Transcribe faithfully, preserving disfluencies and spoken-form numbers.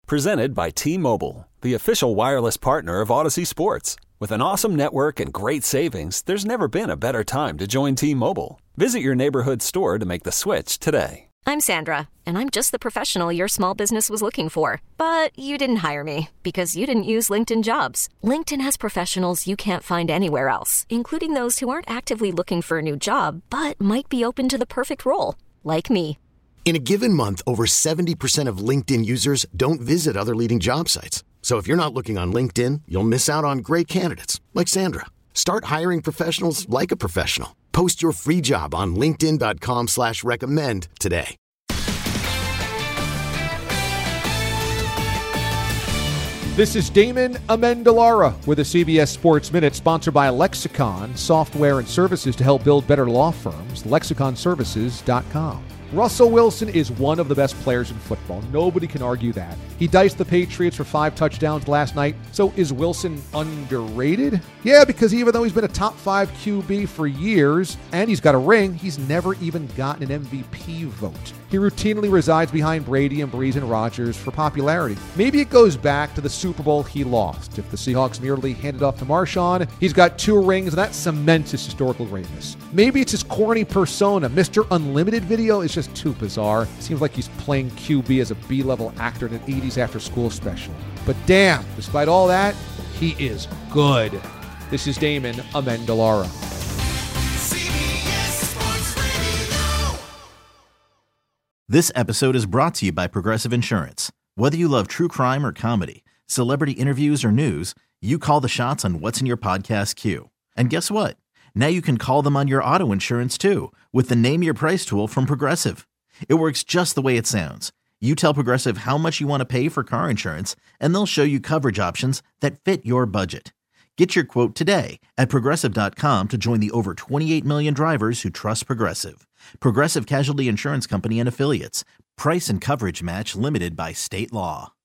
Presented by T-Mobile, the official wireless partner of Odyssey Sports. With an awesome network and great savings, there's never been a better time to join T-Mobile. Visit your neighborhood store to make the switch today. I'm Sandra, and I'm just the professional your small business was looking for. But you didn't hire me because you didn't use LinkedIn Jobs. LinkedIn has professionals you can't find anywhere else, including those who aren't actively looking for a new job, but might be open to the perfect role, like me. In a given month, over seventy percent of LinkedIn users don't visit other leading job sites. So if you're not looking on LinkedIn, you'll miss out on great candidates like Sandra. Start hiring professionals like a professional. Post your free job on linkedin dot com slash recommend today. This is Damon Amendolara with a C B S Sports Minute, sponsored by Lexicon, software and services to help build better law firms. lexicon services dot com. Russell Wilson is one of the best players in football. Nobody can argue that. He diced the Patriots for five touchdowns last night. So is Wilson underrated? Yeah, because even though he's been a top five Q B for years and he's got a ring, he's never even gotten an M V P vote. He routinely resides behind Brady and Brees and Rodgers for popularity. Maybe it goes back to the Super Bowl he lost. If the Seahawks merely handed off to Marshawn, he's got two rings, and that cements his historical greatness. Maybe it's his corny persona. Mister Unlimited video is just too bizarre. Seems like he's playing Q B as a B-level actor in an eighties after-school special. But damn, despite all that, he is good. This is Damon Amendolara. This episode is brought to you by Progressive Insurance. Whether you love true crime or comedy, celebrity interviews or news, you call the shots on what's in your podcast queue. And guess what? Now you can call them on your auto insurance too with the Name Your Price tool from Progressive. It works just the way it sounds. You tell Progressive how much you want to pay for car insurance, and they'll show you coverage options that fit your budget. Get your quote today at progressive dot com to join the over twenty-eight million drivers who trust Progressive. Progressive Casualty Insurance Company and Affiliates. Price and coverage match limited by state law.